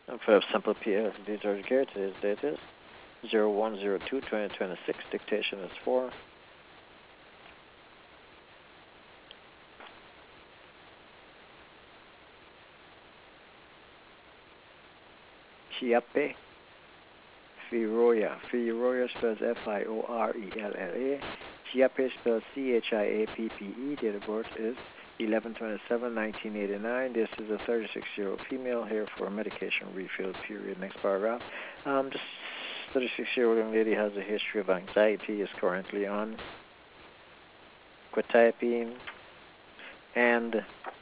And for simple PL detailed care, today's date is 01/02/2026. Dictation is 4. Chiappe Firoya. Firoya spells Fiorella. Chiappe spells Chiappe. Date of birth is 11/27/1989. This is a 36-year-old female here for a medication refill period. Next paragraph. This 36-year-old young lady has a history of anxiety, is currently on quetiapine and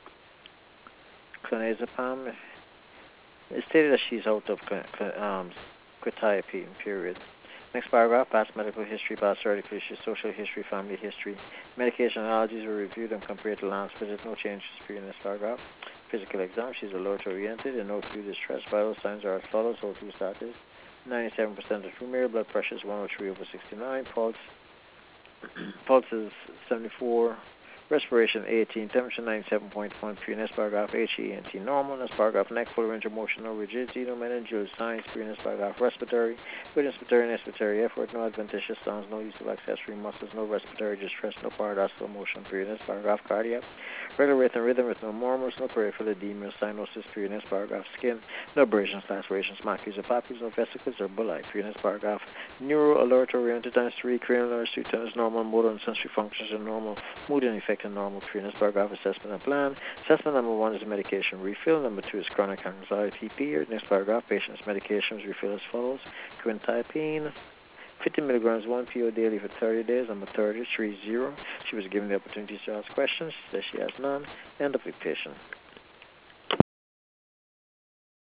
clonazepam. It's stated that she's out of quetiapine, period. Next paragraph, past medical history, past surgical history, social history, family history. Medication allergies were reviewed and compared to last visit. No changes period in this paragraph. Physical exam, she's alert oriented and no acute distress. Vital signs are as follows. O2 status 97% of female. Blood pressure is 103/69. Pulse is 74. Respiration 18, temperature 97.1, previous paragraph, HENT normal, next paragraph, neck full range of motion, no rigidity, no meningeal signs, previous paragraph, respiratory, with inspiratory and expiratory effort, no adventitious sounds, no use of accessory muscles, no respiratory distress, no paradoxical motion, previous paragraph, cardiac, regular rate and rhythm with no murmurs, no peripheral edema, cyanosis, previous paragraph, skin, no abrasions, lacerations, macules or papules, no vesicles or bullae, previous paragraph, neuro alert oriented times 3, cranial nerves 2 times normal, motor and sensory functions are normal, mood and effect and normal, previous paragraph, assessment and plan. Assessment number 1 is medication refill, number 2 is chronic anxiety period. Next paragraph, patient's medications refill as follows: quetiapine 50 milligrams 1 PO daily for 30 days. Number 30, 30. She was given the opportunity to ask questions. She says she has none. End of dictation.